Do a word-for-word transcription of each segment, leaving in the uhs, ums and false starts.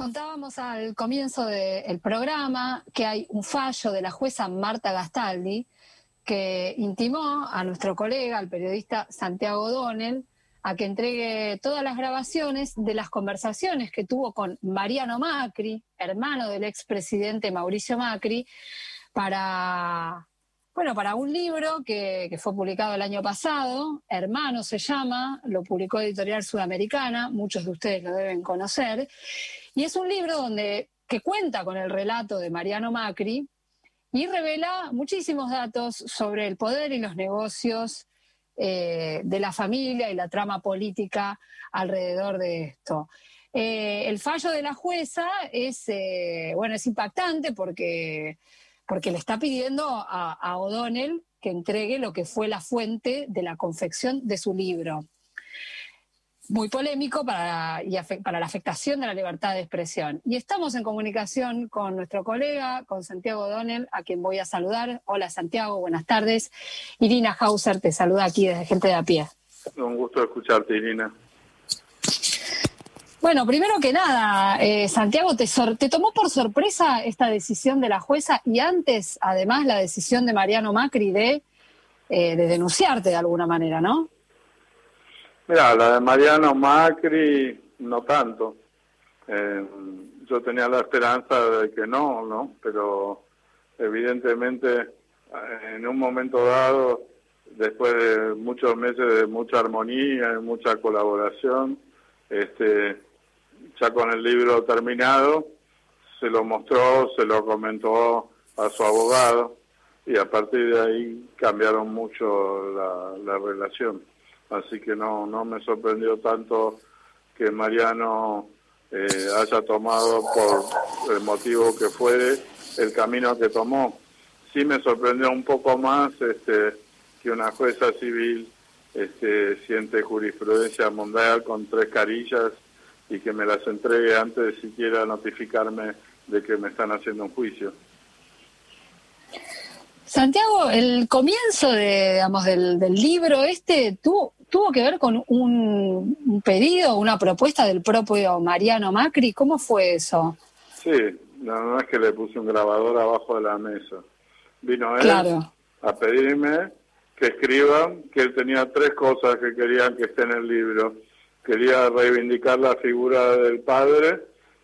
contábamos al comienzo del programa que hay un fallo de la jueza Marta Gastaldi que intimó a nuestro colega, al periodista Santiago O'Donnell, a que entregue todas las grabaciones de las conversaciones que tuvo con Mariano Macri, hermano del expresidente Mauricio Macri, para, bueno, para un libro que, que fue publicado el año pasado. Hermano se llama, lo publicó Editorial Sudamericana, muchos de ustedes lo deben conocer, y es un libro donde, que cuenta con el relato de Mariano Macri y revela muchísimos datos sobre el poder y los negocios eh, de la familia y la trama política alrededor de esto. Eh, el fallo de la jueza es, eh, bueno, es impactante porque, porque le está pidiendo a, a O'Donnell que entregue lo que fue la fuente de la confección de su libro. Muy polémico para, y afe, para la afectación de la libertad de expresión. Y estamos en comunicación con nuestro colega, con Santiago O'Donnell, a quien voy a saludar. Hola Santiago, buenas tardes. Irina Hauser te saluda aquí desde Gente de a Pie. Un gusto escucharte, Irina. Bueno, primero que nada, eh, Santiago, te, sor, ¿te tomó por sorpresa esta decisión de la jueza y antes, además, la decisión de Mariano Macri de, eh, de denunciarte de alguna manera, ¿no? Mira, la de Mariano Macri no tanto. Eh, yo tenía la esperanza de que no, ¿no? Pero evidentemente en un momento dado, después de muchos meses de mucha armonía y mucha colaboración, este, ya con el libro terminado, se lo mostró, se lo comentó a su abogado y a partir de ahí cambiaron mucho la, la relación. Así que no no me sorprendió tanto que Mariano eh, haya tomado, por el motivo que fuere, el camino que tomó. Sí me sorprendió un poco más este, que una jueza civil este, siente jurisprudencia mundial con tres carillas y que me las entregue antes de siquiera notificarme de que me están haciendo un juicio. Santiago, el comienzo de, digamos, del, del libro este tuvo, tuvo que ver con un, un pedido, una propuesta del propio Mariano Macri. ¿Cómo fue eso? Sí, no, no es que le puse un grabador abajo de la mesa. Vino él claro. a pedirme que escriba que él tenía tres cosas que querían que esté en el libro. Quería reivindicar la figura del padre,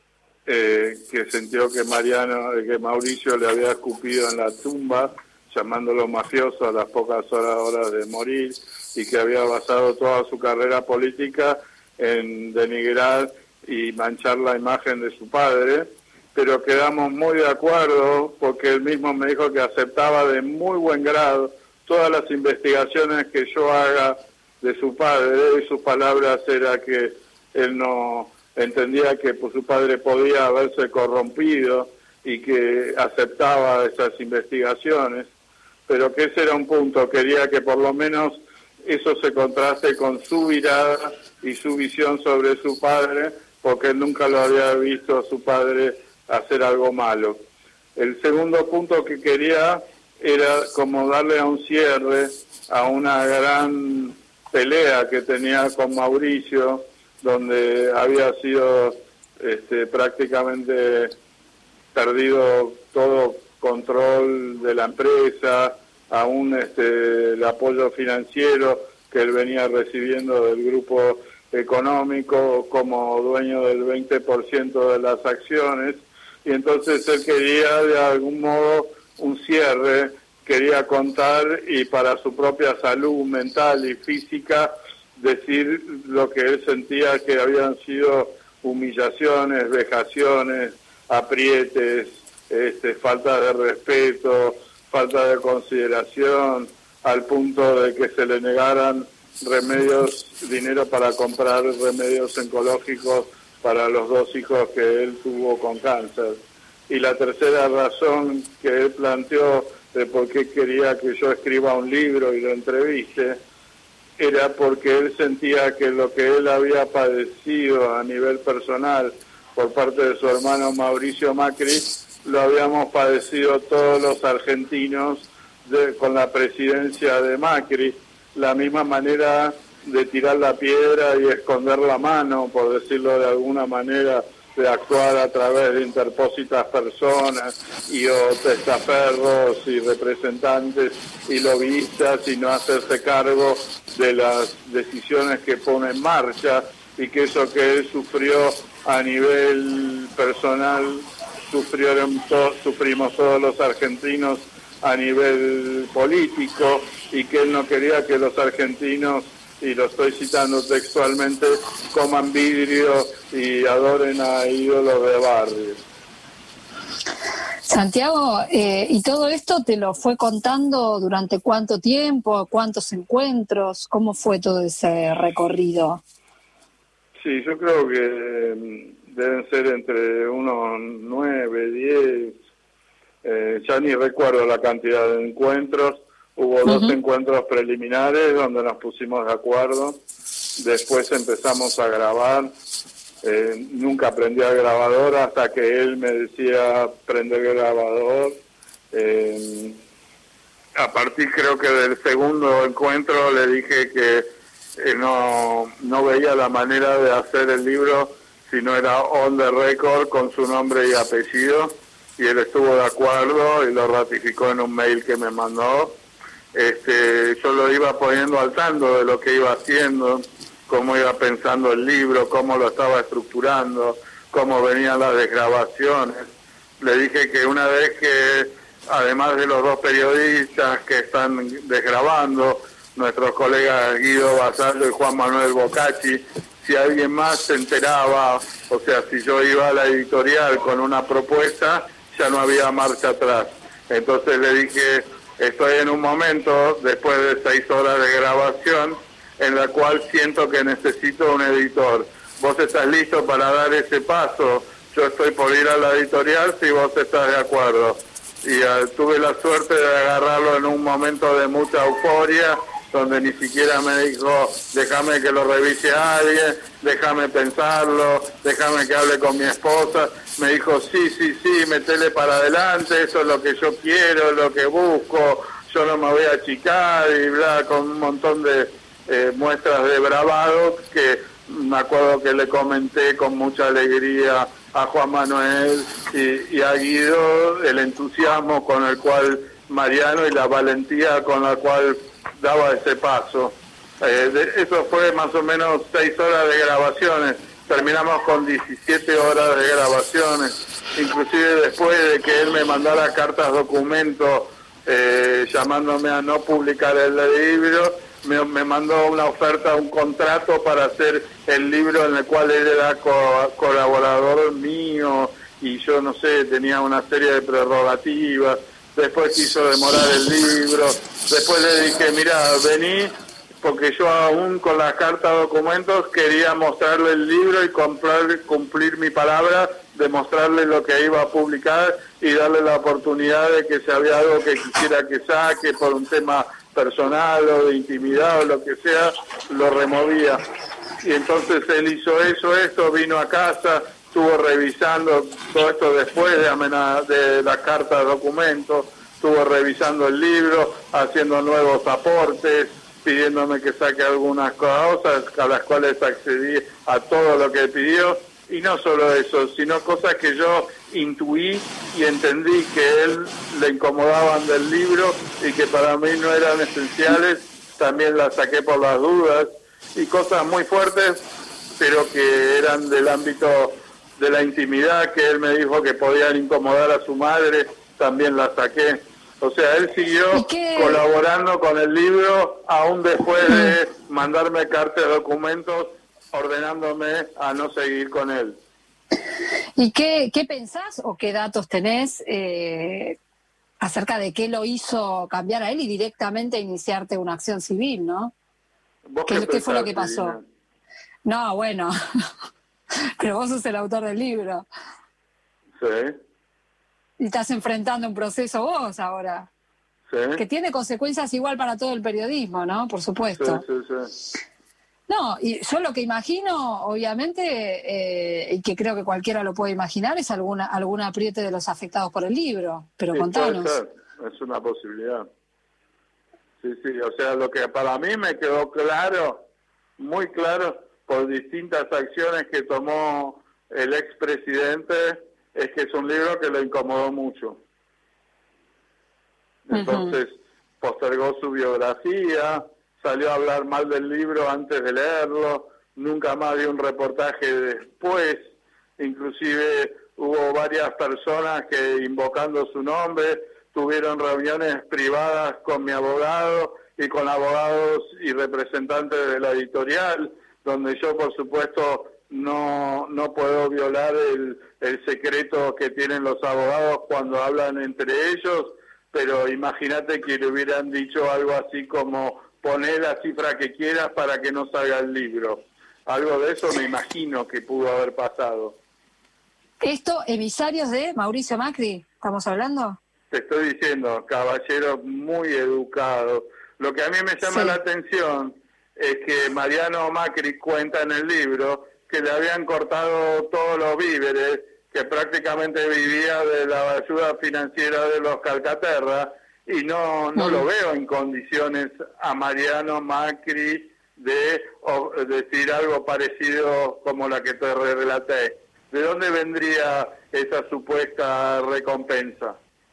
eh, que sintió que Mariano, que Mauricio le había escupido en la tumba, llamándolo mafioso a las pocas horas, horas de morir, y que había basado toda su carrera política en denigrar y manchar la imagen de su padre, pero quedamos muy de acuerdo porque él mismo me dijo que aceptaba de muy buen grado todas las investigaciones que yo haga de su padre, y sus palabras era que él no entendía que pues, su padre podía haberse corrompido y que aceptaba esas investigaciones, pero que ese era un punto, quería que por lo menos eso se contraste con su mirada y su visión sobre su padre, porque él nunca lo había visto a su padre hacer algo malo. El segundo punto que quería era como darle a un cierre a una gran pelea que tenía con Mauricio, donde había sido este, prácticamente perdido todo control de la empresa, aún este, el apoyo financiero que él venía recibiendo del grupo económico como dueño del veinte por ciento de las acciones, y entonces él quería de algún modo un cierre, quería contar y para su propia salud mental y física decir lo que él sentía que habían sido humillaciones, vejaciones, aprietes, este, falta de respeto, falta de consideración, al punto de que se le negaran remedios, dinero para comprar remedios oncológicos para los dos hijos que él tuvo con cáncer. Y la tercera razón que él planteó de por qué quería que yo escriba un libro y lo entreviste, era porque él sentía que lo que él había padecido a nivel personal por parte de su hermano Mauricio Macri, lo habíamos padecido todos los argentinos de, con la presidencia de Macri, la misma manera de tirar la piedra y esconder la mano, por decirlo de alguna manera, de actuar a través de interpósitas personas y o testaferros y representantes y lobistas y no hacerse cargo de las decisiones que pone en marcha, y que eso que él sufrió a nivel personal sufrieron to- sufrimos todos los argentinos a nivel político, y que él no quería que los argentinos, y lo estoy citando textualmente, coman vidrio y adoren a ídolos de barrio. Santiago, eh, ¿y todo esto te lo fue contando durante cuánto tiempo, cuántos encuentros? ¿Cómo fue todo ese recorrido? Sí, yo creo que deben ser entre unos nueve, diez, eh, ya ni recuerdo la cantidad de encuentros. Hubo uh-huh. dos encuentros preliminares donde nos pusimos de acuerdo, después empezamos a grabar, eh, nunca aprendí a grabador hasta que él me decía prender el grabador. Eh, a partir creo que del segundo encuentro le dije que eh, no, no veía la manera de hacer el libro si no era on the record con su nombre y apellido, y él estuvo de acuerdo y lo ratificó en un mail que me mandó. Este, yo lo iba poniendo al tanto de lo que iba haciendo, cómo iba pensando el libro, cómo lo estaba estructurando, cómo venían las desgrabaciones. Le dije que una vez que, además de los dos periodistas que están desgrabando, nuestros colegas Guido Basallo y Juan Manuel Bocacci, si alguien más se enteraba, o sea, si yo iba a la editorial con una propuesta, ya no había marcha atrás. Entonces le dije, estoy en un momento, después de seis horas de grabación, en la cual siento que necesito un editor. ¿Vos estás listo para dar ese paso? Yo estoy por ir a la editorial si vos estás de acuerdo. Y uh, tuve la suerte de agarrarlo en un momento de mucha euforia, donde ni siquiera me dijo, déjame que lo revise a alguien, déjame pensarlo, déjame que hable con mi esposa. Me dijo, sí, sí, sí, metele para adelante, eso es lo que yo quiero, lo que busco, yo no me voy a achicar, y bla, con un montón de eh, muestras de bravado que me acuerdo que le comenté con mucha alegría a Juan Manuel y, y a Guido el entusiasmo con el cual Mariano y la valentía con la cual daba ese paso. Eh, de, eso fue más o menos seis horas de grabaciones, terminamos con diecisiete horas de grabaciones, inclusive después de que él me mandara cartas documento eh, llamándome a no publicar el libro, me, me mandó una oferta, un contrato para hacer el libro en el cual él era co- colaborador mío, y yo no sé, tenía una serie de prerrogativas. Después quiso demorar el libro, después le dije, mira, vení, porque yo aún con las cartas documentos quería mostrarle el libro y comprar, cumplir mi palabra, de mostrarle lo que iba a publicar y darle la oportunidad de que si había algo que quisiera que saque por un tema personal o de intimidad o lo que sea, lo removía. Y entonces él hizo eso, esto, vino a casa, estuvo revisando todo esto después de, amena- de la carta de documentos, estuvo revisando el libro, haciendo nuevos aportes, pidiéndome que saque algunas cosas a las cuales accedí a todo lo que pidió, y no solo eso, sino cosas que yo intuí y entendí que él le incomodaban del libro y que para mí no eran esenciales, también las saqué por las dudas, y cosas muy fuertes, pero que eran del ámbito de la intimidad, que él me dijo que podían incomodar a su madre, también la saqué. O sea, él siguió colaborando con el libro, aún después de mandarme cartas de documentos ordenándome a no seguir con él. ¿Y qué, qué pensás o qué datos tenés eh, acerca de qué lo hizo cambiar a él y directamente iniciarte una acción civil, ¿no? ¿Vos ¿Qué, qué, ¿qué fue lo que pensás, pasó? Irina? No, bueno, pero vos sos el autor del libro. Sí. Y estás enfrentando un proceso vos ahora. Sí. Que tiene consecuencias igual para todo el periodismo, ¿no? Por supuesto. Sí, sí, sí. No, y yo lo que imagino, obviamente, eh, y que creo que cualquiera lo puede imaginar, es alguna algún apriete de los afectados por el libro. Pero Sí, contanos. puede ser, es una posibilidad. Sí, sí, o sea, lo que para mí me quedó claro, muy claro, por distintas acciones que tomó el expresidente es que es un libro que lo incomodó mucho. Entonces uh-huh. postergó su biografía, salió a hablar mal del libro antes de leerlo, nunca más dio un reportaje después, inclusive hubo varias personas que, invocando su nombre, tuvieron reuniones privadas con mi abogado y con abogados y representantes de la editorial, donde yo, por supuesto, no no puedo violar el, el secreto que tienen los abogados cuando hablan entre ellos, pero imagínate que le hubieran dicho algo así como: poné la cifra que quieras para que no salga el libro. Algo de eso me imagino que pudo haber pasado. ¿Esto, emisarios de Mauricio Macri, estamos hablando? Te estoy diciendo, caballero muy educado. Lo que a mí me llama sí. la atención es que Mariano Macri cuenta en el libro que le habían cortado todos los víveres, que prácticamente vivía de la ayuda financiera de los Calcaterra, y no no mm. lo veo en condiciones a Mariano Macri de o, decir algo parecido como la que te relaté. ¿De dónde vendría esa supuesta recompensa?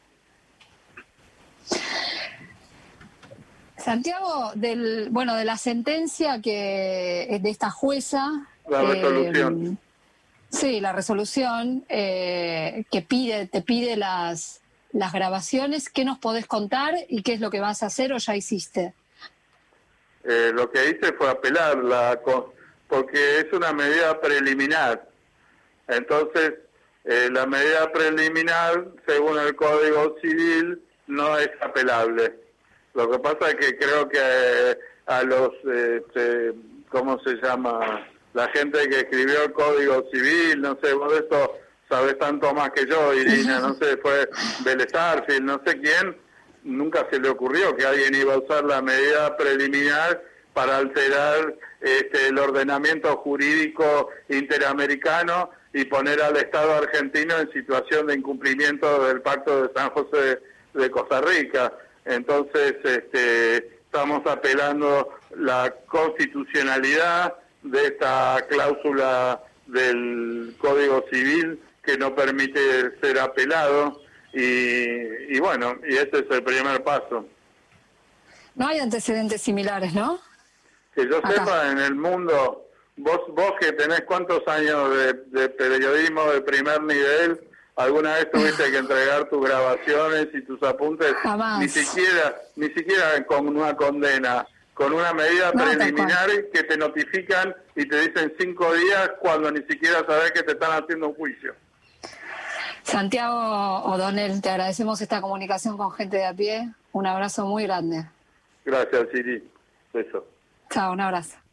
Santiago, del bueno de la sentencia que de esta jueza, la resolución. Eh, sí, la resolución eh, que pide te pide las las grabaciones. ¿Qué nos podés contar y qué es lo que vas a hacer o ya hiciste? Eh, lo que hice fue apelarla, porque es una medida preliminar. Entonces, eh, la medida preliminar, según el Código Civil, no es apelable. Lo que pasa es que creo que eh, a los, este, ¿cómo se llama? La gente que escribió el Código Civil, no sé, vos de esto sabés tanto más que yo, Irina, no sé, fue Vélez Arfield, no sé quién, nunca se le ocurrió que alguien iba a usar la medida preliminar para alterar este, el ordenamiento jurídico interamericano y poner al Estado argentino en situación de incumplimiento del Pacto de San José de Costa Rica. Entonces, este, estamos apelando la constitucionalidad de esta cláusula del Código Civil que no permite ser apelado y, y bueno, y ese es el primer paso. No hay antecedentes similares, ¿no? Que yo Acá. sepa, en el mundo, vos vos que tenés cuántos años de, de periodismo de primer nivel, ¿alguna vez tuviste que entregar tus grabaciones y tus apuntes? Jamás. Ni siquiera, ni siquiera con una condena, con una medida no, preliminar que te notifican y te dicen cinco días cuando ni siquiera sabés que te están haciendo un juicio. Santiago O'Donnell, te agradecemos esta comunicación con gente de a pie. Un abrazo muy grande. Gracias, Siri. Beso. Chao, un abrazo.